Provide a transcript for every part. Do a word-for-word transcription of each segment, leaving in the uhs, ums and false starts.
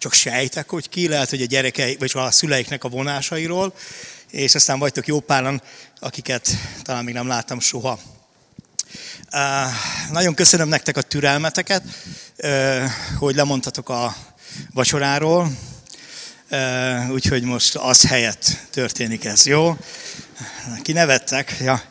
csak sejtek, hogy ki, lehet, hogy a gyerekei, vagy a szüleiknek a vonásairól, és aztán vagytok jó páran, akiket talán még nem láttam soha. Uh, nagyon köszönöm nektek a türelmeteket, uh, hogy lemondtatok a vacsoráról, uh, úgyhogy most az helyett történik ez, jó? Ki nevettek? Ja.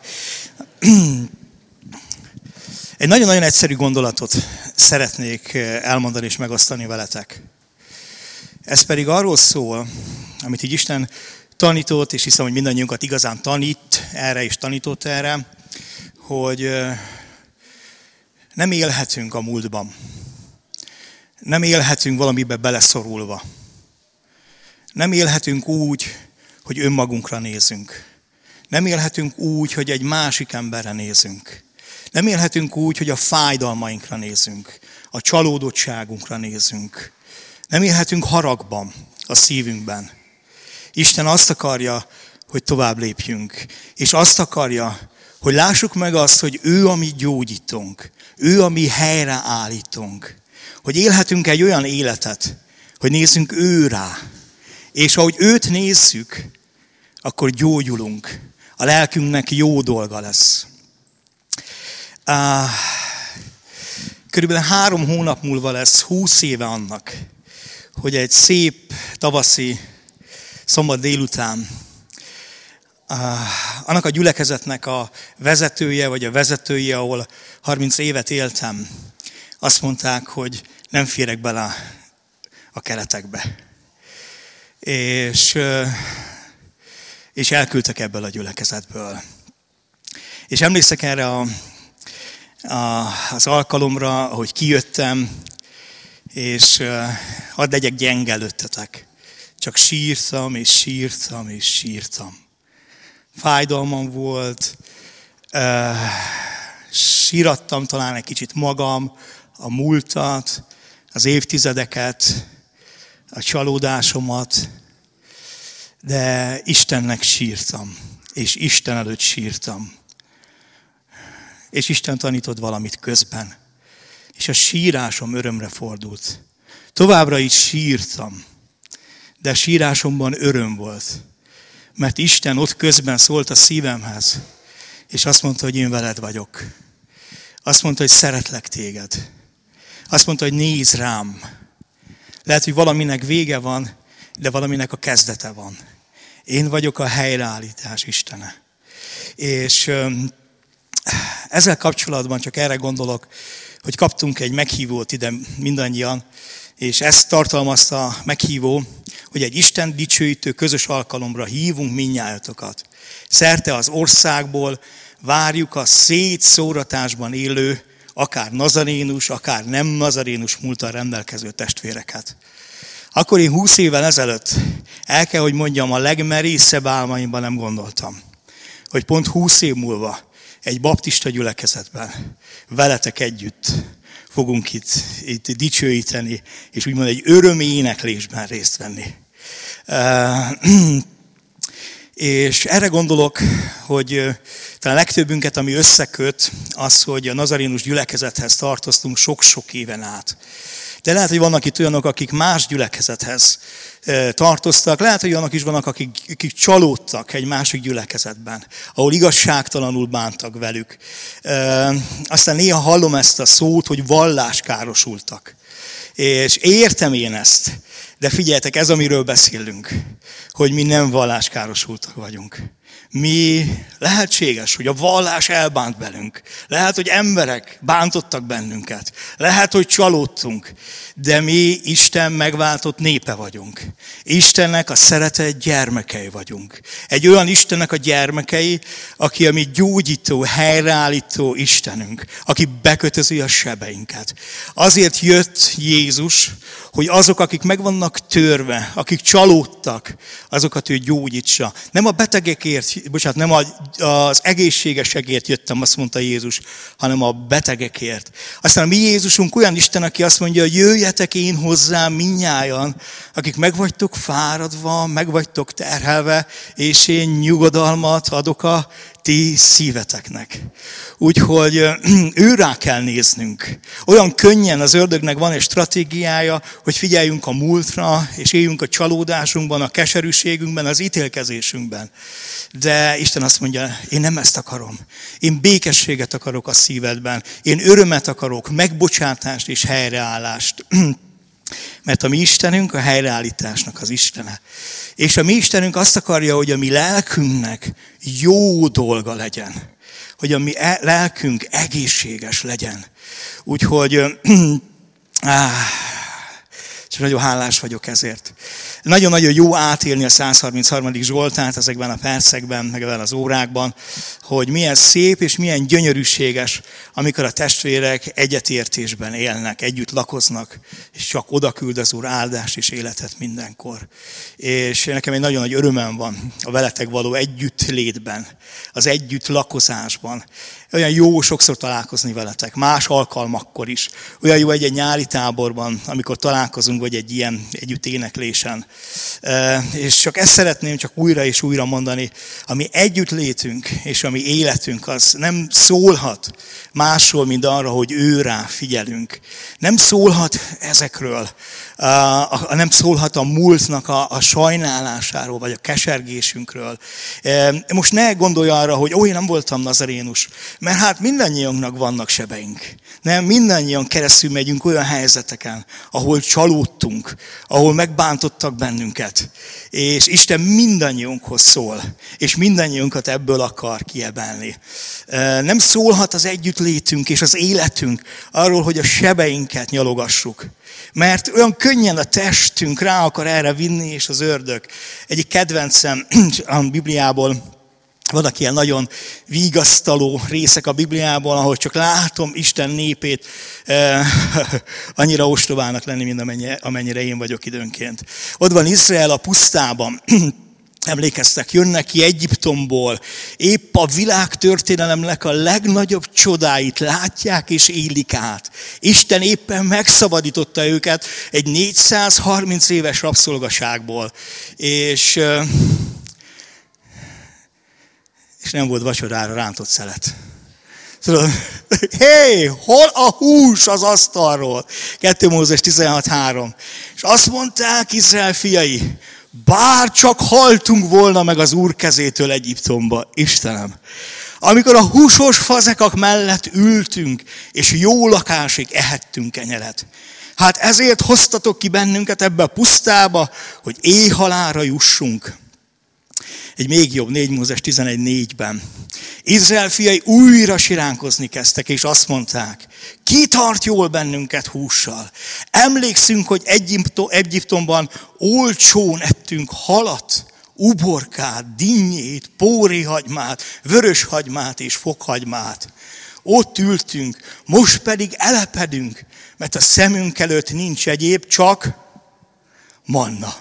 Egy nagyon-nagyon egyszerű gondolatot szeretnék elmondani és megosztani veletek. Ez pedig arról szól, amit így Isten tanított, és hiszem, hogy mindannyiunkat igazán tanít erre és tanított erre, hogy nem élhetünk a múltban. Nem élhetünk valamibe beleszorulva. Nem élhetünk úgy, hogy önmagunkra nézünk. Nem élhetünk úgy, hogy egy másik emberre nézünk. Nem élhetünk úgy, hogy a fájdalmainkra nézünk, a csalódottságunkra nézünk. Nem élhetünk haragban a szívünkben. Isten azt akarja, hogy tovább lépjünk. És azt akarja, hogy lássuk meg azt, hogy ő a mi gyógyítónk. Ő a mi helyreállítónk. Hogy élhetünk egy olyan életet, hogy nézzünk ő rá. És ahogy őt nézzük, akkor gyógyulunk. A lelkünknek jó dolga lesz. Körülbelül három hónap múlva lesz húsz éve annak, hogy egy szép tavaszi szombat délután annak a gyülekezetnek a vezetője, vagy a vezetője, ahol harminc évet éltem, azt mondták, hogy nem férek bele a keretekbe. És, és elküldtek ebből a gyülekezetből. És emlékszek erre a, a, az alkalomra, ahogy kijöttem, és hadd legyek gyenge előttetek. Csak sírtam, és sírtam, és sírtam. Fájdalmam volt, uh, sírattam talán egy kicsit magam, a múltat, az évtizedeket, a csalódásomat, de Istennek sírtam, és Isten előtt sírtam. És Isten tanított valamit közben, és a sírásom örömre fordult. Továbbra is sírtam, de a sírásomban öröm volt. Mert Isten ott közben szólt a szívemhez, és azt mondta, hogy én veled vagyok. Azt mondta, hogy szeretlek téged. Azt mondta, hogy nézz rám. Lehet, hogy valaminek vége van, de valaminek a kezdete van. Én vagyok a helyreállítás Istene. És ezzel kapcsolatban csak erre gondolok, hogy kaptunk egy meghívót ide mindannyian, és ezt tartalmazta a meghívó, hogy egy Isten dicsőítő közös alkalomra hívunk mindnyájatokat. Szerte az országból várjuk a szétszóratásban élő, akár nazarénus, akár nem nazarénus múlttal rendelkező testvéreket. Akkor én húsz évvel ezelőtt, el kell, hogy mondjam, a legmerészebb álmaimban nem gondoltam, hogy pont húsz év múlva egy baptista gyülekezetben veletek együtt fogunk itt, itt dicsőíteni, és úgymond egy örömi éneklésben részt venni. Uh, és erre gondolok, hogy talán legtöbbünket, ami összeköt, az, hogy a nazarénus gyülekezethez tartoztunk sok-sok éven át. De lehet, hogy vannak itt olyanok, akik más gyülekezethez tartoztak, lehet, hogy olyanok is vannak, akik, akik csalódtak egy másik gyülekezetben, ahol igazságtalanul bántak velük. Aztán néha hallom ezt a szót, hogy valláskárosultak. És értem én ezt, de figyeljetek, ez amiről beszélünk, hogy mi nem valláskárosultak vagyunk. Mi lehetséges, hogy a vallás elbánt velünk. Lehet, hogy emberek bántottak bennünket. Lehet, hogy csalódtunk. De mi Isten megváltott népe vagyunk. Istennek a szeretett gyermekei vagyunk. Egy olyan Istennek a gyermekei, aki a mi gyógyító, helyreállító Istenünk. Aki bekötözi a sebeinket. Azért jött Jézus, hogy azok, akik meg vannak törve, akik csalódtak, azokat ő gyógyítsa. Nem a betegekért, bocsánat, nem az egészségesekért jöttem, azt mondta Jézus, hanem a betegekért. Aztán a mi Jézusunk olyan Isten, aki azt mondja, hogy jöjjetek én hozzám mindnyájan, akik meg vagytok fáradva, meg vagytok terhelve, és én nyugodalmat adok a ti szíveteknek. Úgyhogy őrá kell néznünk. Olyan könnyen az ördögnek van egy stratégiája, hogy figyeljünk a múltra, és éljünk a csalódásunkban, a keserűségünkben, az ítélkezésünkben. De Isten azt mondja, én nem ezt akarom. Én békességet akarok a szívedben. Én örömet akarok, megbocsátást és helyreállást. Mert a mi Istenünk a helyreállításnak az Istene. És a mi Istenünk azt akarja, hogy a mi lelkünknek jó dolga legyen. Hogy a mi lelkünk egészséges legyen. Úgyhogy áh, csak nagyon hálás vagyok ezért. Nagyon-nagyon jó átélni a száz harmincharmadik Zsoltárt ezekben a percekben, meg ebben az órákban, hogy milyen szép és milyen gyönyörűséges, amikor a testvérek egyetértésben élnek, együtt lakoznak, és csak oda küld az Úr áldást és életet mindenkor. És nekem egy nagyon nagy örömem van a veletek való együttlétben, az együtt lakozásban. Olyan jó sokszor találkozni veletek, más alkalmakkor is. Olyan jó egy-egy nyári táborban, amikor találkozunk, vagy egy ilyen együtt éneklésen. És csak ezt szeretném csak újra és újra mondani, ami együttlétünk és a mi életünk, az nem szólhat másról, mint arra, hogy ő rá figyelünk. Nem szólhat ezekről, nem szólhat a múltnak a, a sajnálásáról, vagy a kesergésünkről. Most ne gondolj arra, hogy ó, én nem voltam nazarénus, mert hát mindannyiunknak vannak sebeink. Nem, mindannyian keresztül megyünk olyan helyzeteken, ahol csalódtunk, ahol megbántottak bennünket. És Isten mindannyiunkhoz szól, és mindannyiunkat ebből akar kiemelni. Nem szólhat az együttlétünk és az életünk arról, hogy a sebeinket nyalogassuk. Mert olyan könnyen a testünk rá akar erre vinni, és az ördög. Egyik kedvencem a Bibliából, vannak ilyen nagyon vigasztaló részek a Bibliában, ahol csak látom Isten népét eh, annyira ostobának lenni, mint amennyire, amennyire én vagyok időnként. Ott van Izrael a pusztában. Emlékeztek, jönnek ki Egyiptomból, épp a világtörténelemnek a legnagyobb csodáit látják és élik át. Isten éppen megszabadította őket egy négyszázharminc éves rabszolgaságból, és, és nem volt vacsorára rántott szelet. Tudod, hé, hey, hol a hús az asztalról? kettő Mózes tizenhat három. És azt mondták Izrael fiai, bár csak haltunk volna meg az Úr kezétől Egyiptomba, Istenem. Amikor a húsos fazekak mellett ültünk, és jó lakásig ehettünk kenyeret. Hát ezért hoztatok ki bennünket ebbe a pusztába, hogy éhhalálra jussunk. Egy még jobb, négy Mózes tizenegy négyben. Izrael fiai újra siránkozni kezdtek, és azt mondták, ki tart jól bennünket hússal? Emlékszünk, hogy Egyiptomban olcsón ettünk halat, uborkát, dinnyét, póréhagymát, vöröshagymát és fokhagymát. Ott ültünk, most pedig elepedünk, mert a szemünk előtt nincs egyéb, csak manna.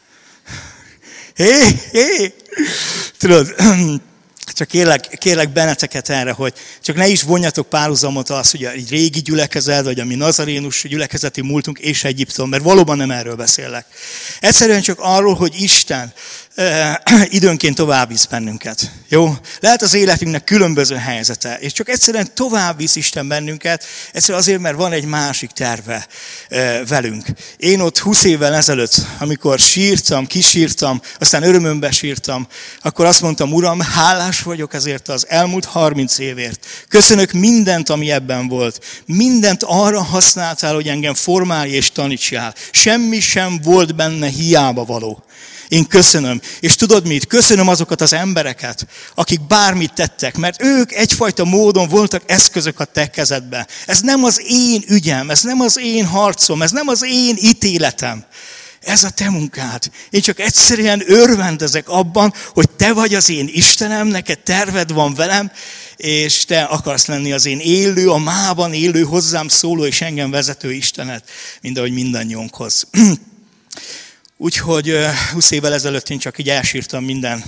Hé, hé! Tudod, csak kérlek, kérlek benneteket erre, hogy csak ne is vonjatok párhuzamot az, hogy egy régi gyülekezet, vagy a mi nazarénus gyülekezeti múltunk és Egyiptom, mert valóban nem erről beszélek. Egyszerűen csak arról, hogy Isten eh, időnként tovább visz bennünket. Jó? Lehet az életünknek különböző helyzete, és csak egyszerűen tovább visz Isten bennünket, egyszerűen azért, mert van egy másik terve eh, velünk. Én ott húsz évvel ezelőtt, amikor sírtam, kisírtam, aztán örömömbe sírtam, akkor azt mondtam, Uram, hálás vagyok ezért az elmúlt harminc évért. Köszönök mindent, ami ebben volt. Mindent arra használtál, hogy engem formálj és tanítsál. Semmi sem volt benne hiába való. Én köszönöm. És tudod mit? Köszönöm azokat az embereket, akik bármit tettek, mert ők egyfajta módon voltak eszközök a te kezedben. Ez nem az én ügyem, ez nem az én harcom, ez nem az én ítéletem. Ez a te munkád. Én csak egyszerűen örvendezek abban, hogy te vagy az én Istenem, neked terved van velem, és te akarsz lenni az én élő, a mában élő, hozzám szóló és engem vezető Istenet, mint ahogy mindannyiunkhoz. Úgyhogy húsz évvel ezelőtt én csak így elsírtam minden,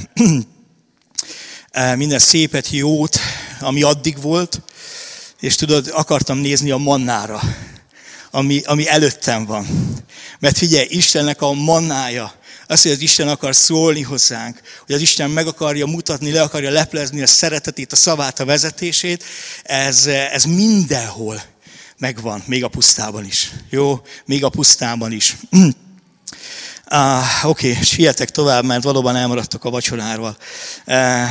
minden szépet, jót, ami addig volt, és tudod, akartam nézni a mannára, ami, ami előttem van. Mert figyelj, Istennek a mannája, Az, hogy az Isten akar szólni hozzánk, hogy az Isten meg akarja mutatni, le akarja leplezni a szeretetét, a szavát, a vezetését, ez, ez mindenhol megvan, még a pusztában is. Jó? Még a pusztában is. Ah, Oké, okay, sietek tovább, mert valóban elmaradtok a vacsoráról. Eh,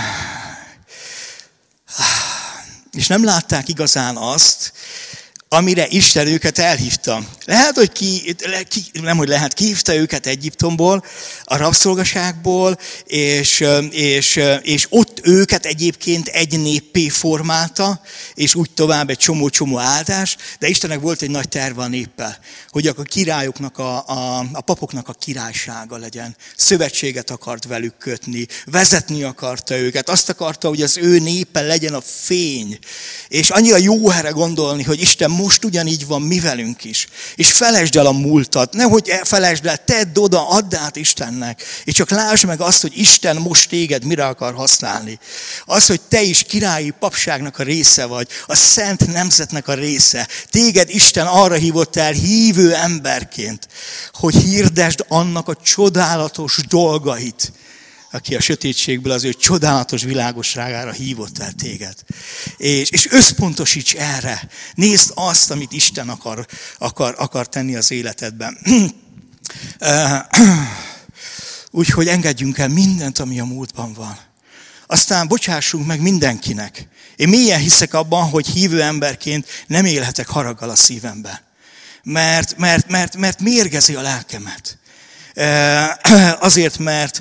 és nem látták igazán azt, amire Isten őket elhívta. Lehet, hogy ki, ki, nem, hogy lehet, kihívta őket Egyiptomból, a rabszolgaságból, és, és, és ott őket egyébként egy néppé formálta, és úgy tovább egy csomó-csomó áldás, de Istennek volt egy nagy terve a néppel, hogy a királyoknak, a, a, a papoknak a királysága legyen. Szövetséget akart velük kötni, vezetni akarta őket, azt akarta, hogy az ő népe legyen a fény. És annyira jó erre gondolni, hogy Isten most ugyanígy van mi velünk is. És felejtsd el a múltat, nehogy felejtsd el, tedd oda, add át Istennek. És csak lásd meg azt, hogy Isten most téged mire akar használni. Az, hogy te is királyi papságnak a része vagy, a szent nemzetnek a része. Téged Isten arra hívott el hívő emberként, hogy hirdesd annak a csodálatos dolgait, aki a sötétségből az ő csodálatos világosságára hívott el téged. És, és összpontosíts erre. Nézd azt, amit Isten akar, akar, akar tenni az életedben. Úgyhogy engedjünk el mindent, ami a múltban van. Aztán bocsássunk meg mindenkinek. Én mélyen hiszek abban, hogy hívő emberként nem élhetek haraggal a szívemben. Mert, mert, mert, mert mérgezi a lelkemet. Azért, mert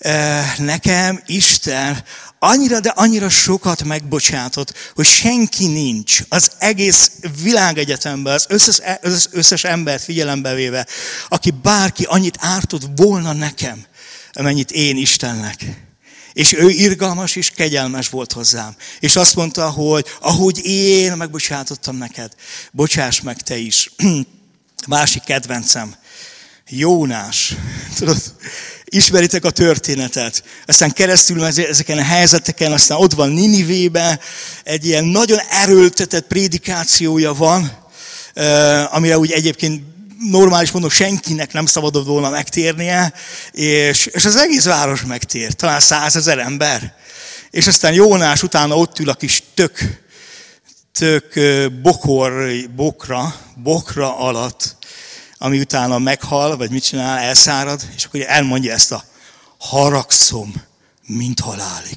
nekem Isten annyira, de annyira sokat megbocsátott, hogy senki nincs az egész világegyetemben, az összes, az összes embert figyelembe véve, aki bárki annyit ártott volna nekem, amennyit én Istennek. És ő irgalmas és kegyelmes volt hozzám. És azt mondta, hogy ahogy én megbocsátottam neked, bocsáss meg te is. Másik kedvencem, Jónás. Tudod, ismeritek a történetet. Aztán keresztül ezeken a helyzeteken, aztán ott van Ninivében, egy ilyen nagyon erőltetett prédikációja van, amire úgy egyébként normális mondom, senkinek nem szabadott volna megtérnie, és, és az egész város megtért, talán százezer ember. És aztán Jónás utána ott ül a kis tök, tök bokor, bokra, bokra alatt, ami utána meghal, vagy mit csinál, elszárad, és akkor elmondja ezt a haragszom, mint halálig.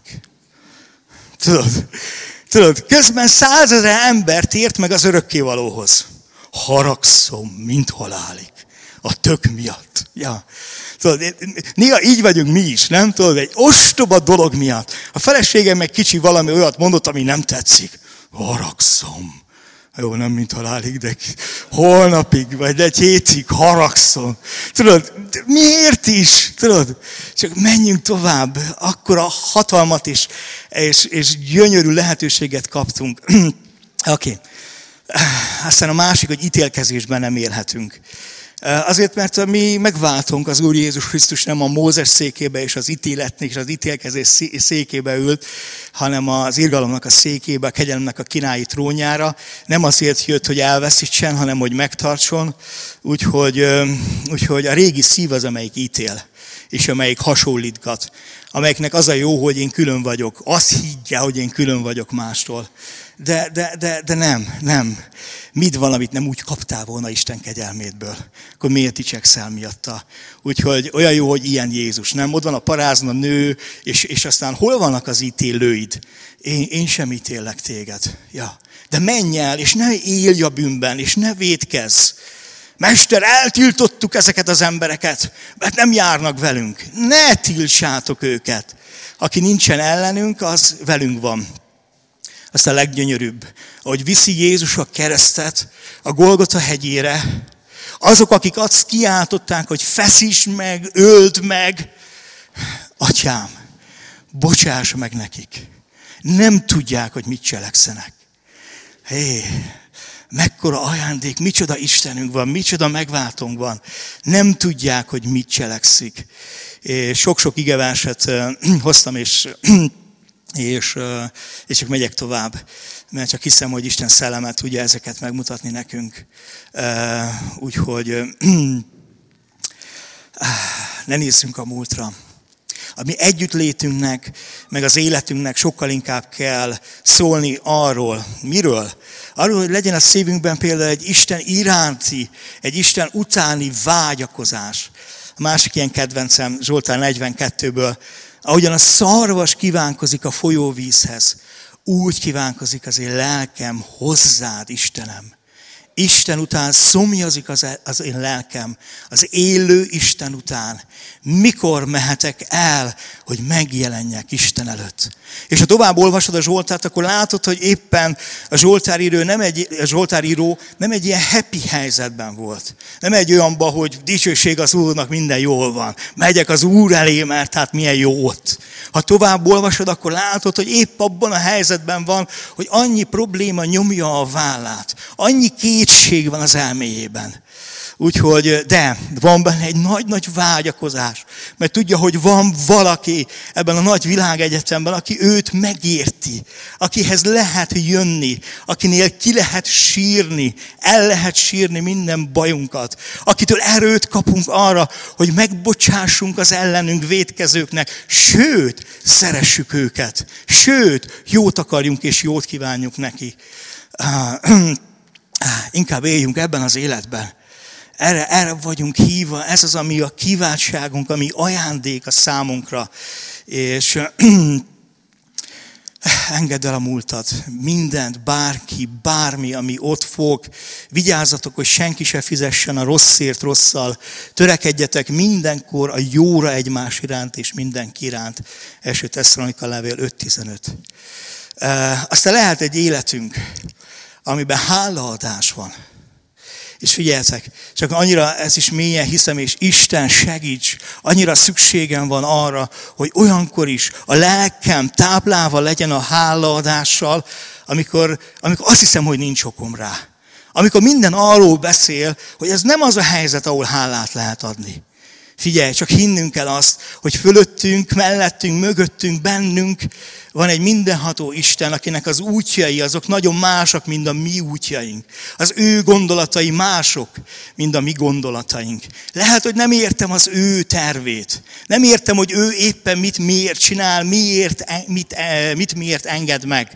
Tudod, tudod közben százezer ember tért meg az örökkévalóhoz. Haragszom, mint halálig. A tök miatt. Ja. Tudod, néha így vagyunk mi is, nem? Tudod, egy ostoba dolog miatt. A feleségem meg kicsi valami olyat mondott, ami nem tetszik. Haragszom. Jó, nem mint halálig, de holnapig, vagy egy hétig haragszom. Tudod, miért is? Tudod, csak menjünk tovább. Akkor a hatalmat is, és, és gyönyörű lehetőséget kaptunk. Oké. Okay. Aztán a másik, hogy ítélkezésben nem élhetünk. Azért, mert mi megváltunk, az Úr Jézus Krisztus nem a Mózes székébe és az ítéletnek és az ítélkezés székébe ült, hanem az irgalomnak a székébe, a kegyelemnek a királyi trónjára. Nem azért jött, hogy elveszítsen, hanem hogy megtartson. Úgyhogy, úgyhogy a régi szív az, amelyik ítél, és amelyik hasonlítgat. Amelyiknek az a jó, hogy én külön vagyok. Azt higgye, hogy én külön vagyok mástól. De, de, de, de nem, nem. Mit van, amit nem úgy kaptál volna Isten kegyelmétből? Akkor miért dicsekszel miatta? Úgyhogy olyan jó, hogy ilyen Jézus, nem? Ott van a parázna nő, és, és aztán hol vannak az ítélőid? Én, én sem ítélek téged. Ja. De menj el, és ne élj a bűnben, és ne vétkezz. Mester, eltiltottuk ezeket az embereket, mert nem járnak velünk. Ne tiltsátok őket. Aki nincsen ellenünk, az velünk van. Azt a leggyönyörűbb, ahogy viszi Jézus a keresztet a Golgota hegyére, azok, akik azt kiáltották, hogy feszíts meg, öld meg, Atyám, bocsáss meg nekik. Nem tudják, hogy mit cselekszenek. Hé, mekkora ajándék, micsoda Istenünk van, micsoda megváltónk van. Nem tudják, hogy mit cselekszik. Sok-sok igeverset hoztam, és... És, és csak megyek tovább, mert csak hiszem, hogy Isten szelleme tudja ezeket megmutatni nekünk. Úgyhogy ne nézzünk a múltra. A mi együttlétünknek, meg az életünknek sokkal inkább kell szólni arról. Miről? Arról, hogy legyen a szívünkben például egy Isten iránti, egy Isten utáni vágyakozás. A másik ilyen kedvencem Zsoltár negyvenkettőből, ahogyan a szarvas kívánkozik a folyóvízhez, úgy kívánkozik az én lelkem hozzád, Istenem. Isten után szomjazik az, az én lelkem, az élő Isten után. Mikor mehetek el, hogy megjelenjek Isten előtt? És ha tovább olvasod a Zsoltárt, akkor látod, hogy éppen a Zsoltáríró nem egy, a Zsoltáríró nem egy ilyen happy helyzetben volt. Nem egy olyanban, hogy dicsőség az Úrnak, minden jól van. Megyek az Úr elé, mert hát milyen jó ott. Ha tovább olvasod, akkor látod, hogy épp abban a helyzetben van, hogy annyi probléma nyomja a vállát. Annyi kétség van az elméjében. Úgyhogy, de van benne egy nagy-nagy vágyakozás, mert tudja, hogy van valaki ebben a nagy világegyetemben, aki őt megérti, akihez lehet jönni, akinél ki lehet sírni, el lehet sírni minden bajunkat, akitől erőt kapunk arra, hogy megbocsássunk az ellenünk vétkezőknek, sőt, szeressük őket, sőt, jót akarjunk és jót kívánjuk neki. Inkább éljünk ebben az életben. Erre, erre vagyunk hívva, ez az, ami a kiváltságunk, ami ajándék a számunkra. És engedd el a múltat, mindent, bárki, bármi, ami ott fog. Vigyázzatok, hogy senki se fizessen a rosszért rosszal. Törekedjetek mindenkor a jóra egymás iránt és mindenki iránt. Első Tesszalonika levél öt tizenöt. Aztán lehet egy életünk, amiben hálaadás van. És figyeljetek, csak annyira ez is mélyen hiszem, és Isten segíts, annyira szükségem van arra, hogy olyankor is a lelkem táplálva legyen a hálaadással, amikor, amikor azt hiszem, hogy nincs okom rá. Amikor minden arról beszél, hogy ez nem az a helyzet, ahol hálát lehet adni. Figyelj, csak hinnünk kell azt, hogy fölöttünk, mellettünk, mögöttünk, bennünk van egy mindenható Isten, akinek az útjai azok nagyon mások, mint a mi útjaink. Az ő gondolatai mások, mint a mi gondolataink. Lehet, hogy nem értem az ő tervét. Nem értem, hogy ő éppen mit miért csinál, miért, mit, mit miért enged meg.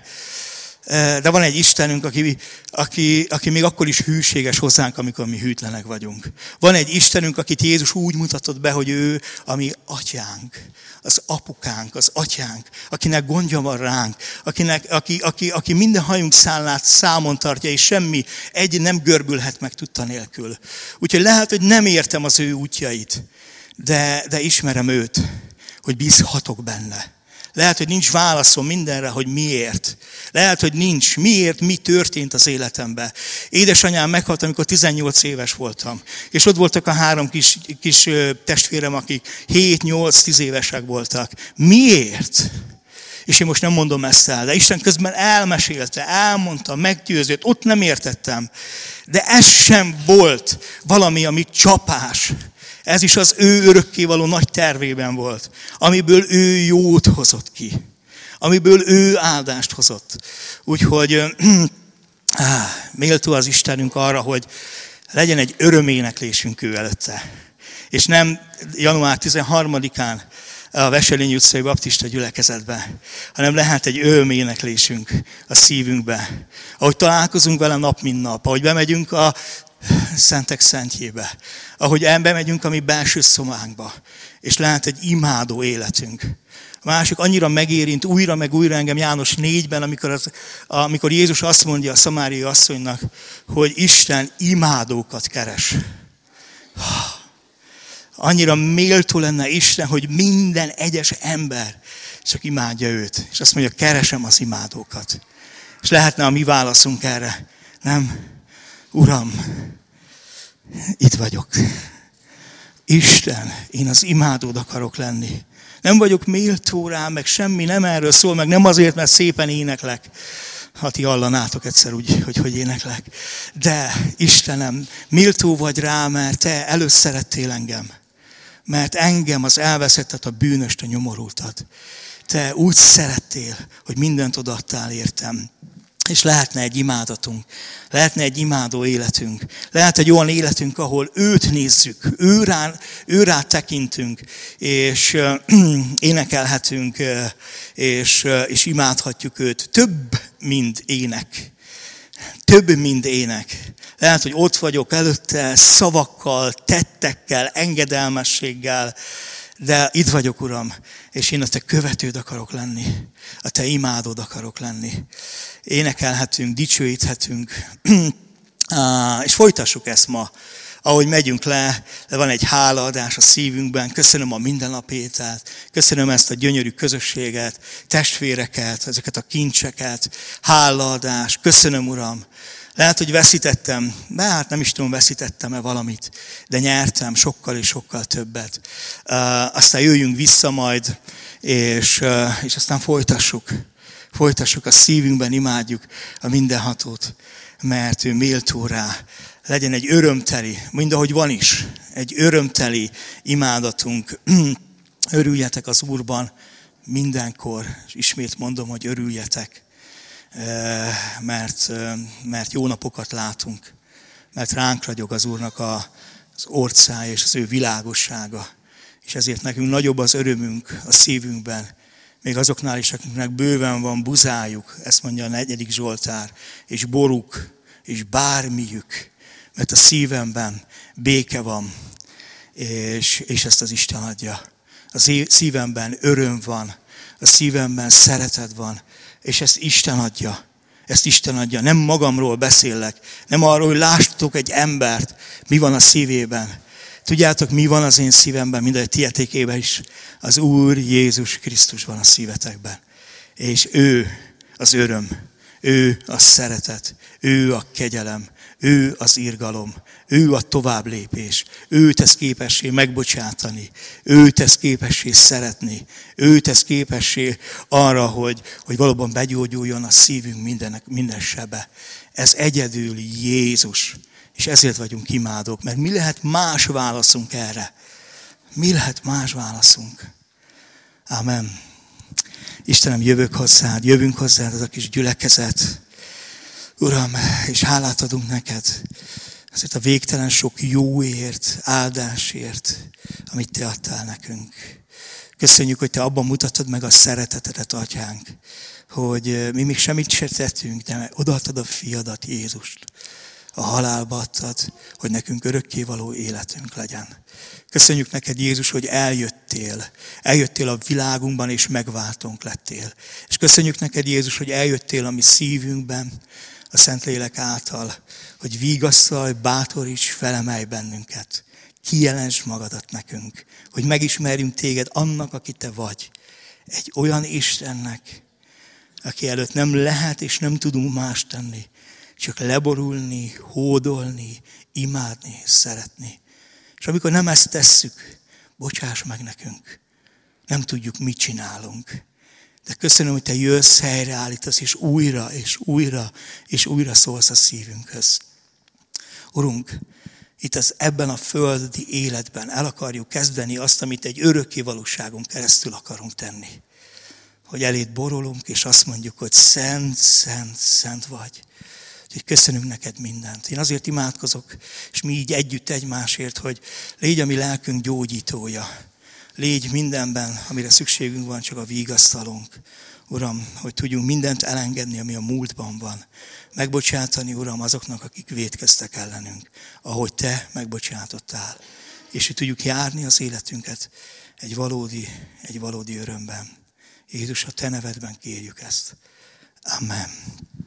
De van egy Istenünk, aki, aki, aki még akkor is hűséges hozzánk, amikor mi hűtlenek vagyunk. Van egy Istenünk, akit Jézus úgy mutatott be, hogy ő a mi atyánk, az apukánk, az atyánk, akinek gondja van ránk, akinek, aki, aki, aki minden hajunk szállát számon tartja, és semmi egy nem görbülhet meg tudta nélkül. Úgyhogy lehet, hogy nem értem az ő útjait, de, de ismerem őt, hogy bízhatok benne. Lehet, hogy nincs válaszom mindenre, hogy miért. Lehet, hogy nincs. Miért, mi történt az életemben. Édesanyám meghalt, amikor tizennyolc éves voltam. És ott voltak a három kis, kis testvérem, akik hét-nyolc-tíz évesek voltak. Miért? És én most nem mondom ezt el, de Isten közben elmesélte, elmondta, meggyőzött, ott nem értettem. De ez sem volt valami, ami csapás. Ez is az ő örökkévaló nagy tervében volt, amiből ő jót hozott ki, amiből ő áldást hozott. Úgyhogy méltó az Istenünk arra, hogy legyen egy öröméneklésünk ő előtte. És nem január tizenharmadikán a Veselényi utcai baptista gyülekezetben, hanem lehet egy öröméneklésünk a szívünkbe. Ahogy találkozunk vele nap, mint nap, ahogy bemegyünk a Szentek Szentjébe, ahogy bemegyünk a mi belső szománkba, és lehet egy imádó életünk. A másik annyira megérint újra meg újra engem János négyben, amikor, az, amikor Jézus azt mondja a szamáriai asszonynak, hogy Isten imádókat keres. Annyira méltó lenne Isten, hogy minden egyes ember csak imádja őt. És azt mondja, keresem az imádókat. És lehetne a mi válaszunk erre. Nem? Uram, itt vagyok. Isten, én az imádód akarok lenni. Nem vagyok méltó rá, meg semmi, nem erről szól, meg nem azért, mert szépen éneklek. Ha ti hallanátok egyszer úgy, hogy hogy éneklek. De Istenem, méltó vagy rá, mert te előszerettél engem. Mert engem, az elveszettet, a bűnöst, a nyomorultat. Te úgy szerettél, hogy mindent odaadtál értem. És lehetne egy imádatunk, lehetne egy imádó életünk, lehet egy olyan életünk, ahol őt nézzük, ő rá, ő rá tekintünk, és uh, énekelhetünk, uh, és, uh, és imádhatjuk őt. Több, mint ének. Több, mint ének. Lehet, hogy ott vagyok előtte szavakkal, tettekkel, engedelmességgel, de itt vagyok, Uram, és én a te követőd akarok lenni, a te imádód akarok lenni. Énekelhetünk, dicsőíthetünk, és folytassuk ezt ma. Ahogy megyünk le, van egy hálaadás a szívünkben, köszönöm a mindennapételt, köszönöm ezt a gyönyörű közösséget, testvéreket, ezeket a kincseket, hálaadás, köszönöm, Uram. Lehet, hogy veszítettem, de hát nem is tudom, veszítettem-e valamit, de nyertem sokkal és sokkal többet. Uh, aztán jöjjünk vissza majd, és, uh, és aztán folytassuk. Folytassuk a szívünkben, imádjuk a mindenhatót, mert ő méltó rá. Legyen egy örömteli, mindahogy van is, egy örömteli imádatunk. Örüljetek az Úrban mindenkor, és ismét mondom, hogy örüljetek. Mert, mert jó napokat látunk, mert ránk ragyog az Úrnak a, az orcája és az ő világossága. És ezért nekünk nagyobb az örömünk a szívünkben, még azoknál is, akiknek bőven van buzájuk, ezt mondja a negyedik Zsoltár, és boruk, és bármiük, mert a szívemben béke van, és, és ezt az Isten adja. A szívemben öröm van, a szívemben szeretet van, és ezt Isten adja. Ezt Isten adja. Nem magamról beszélek. Nem arról, hogy lássatok egy embert, mi van a szívében. Tudjátok, mi van az én szívemben, mind a tietékében is. Az Úr Jézus Krisztus van a szívetekben. És ő az öröm. Ő a szeretet. Ő a kegyelem. Ő az irgalom. Ő a továbblépés. Ő tesz képessé megbocsátani. Ő tesz képessé szeretni. Ő tesz képessé arra, hogy, hogy valóban begyógyuljon a szívünk minden, minden sebe. Ez egyedül Jézus. És ezért vagyunk imádók, mert mi lehet más válaszunk erre? Mi lehet más válaszunk? Amen. Istenem, jövök hozzád, jövünk hozzád, az a kis gyülekezet. Uram, és hálát adunk neked azért a végtelen sok jóért, áldásért, amit te adtál nekünk. Köszönjük, hogy te abban mutatod meg a szeretetedet, Atyánk, hogy mi még semmit se tettünk, de odaadtad a fiadat, Jézust. A halálba adtad, hogy nekünk örökkévaló életünk legyen. Köszönjük neked, Jézus, hogy eljöttél. Eljöttél a világunkban, és megváltónk lettél. És köszönjük neked, Jézus, hogy eljöttél a mi szívünkben, a Szentlélek által, hogy vigasztalj, bátoríts, felemelj bennünket. Kijelensd magadat nekünk, hogy megismerjünk téged annak, aki te vagy. Egy olyan Istennek, aki előtt nem lehet és nem tudunk más tenni, csak leborulni, hódolni, imádni, szeretni. És amikor nem ezt tesszük, bocsáss meg nekünk. Nem tudjuk, mit csinálunk. De köszönöm, hogy te jössz, helyreállítasz, és újra, és újra, és újra szólsz a szívünkhöz. Urunk, itt az ebben a földi életben el akarjuk kezdeni azt, amit egy örökké valóságon keresztül akarunk tenni. Hogy eléd borulunk, és azt mondjuk, hogy szent, szent, szent vagy. Úgyhogy köszönünk neked mindent. Én azért imádkozok, és mi így együtt egymásért, hogy légy a mi lelkünk gyógyítója. Légy mindenben, amire szükségünk van, csak a vigasztalunk. Uram, hogy tudjunk mindent elengedni, ami a múltban van. Megbocsátani, Uram, azoknak, akik vétkeztek ellenünk, ahogy te megbocsátottál. És hogy tudjuk járni az életünket egy valódi, egy valódi örömben. Jézus, a te nevedben kérjük ezt. Amen.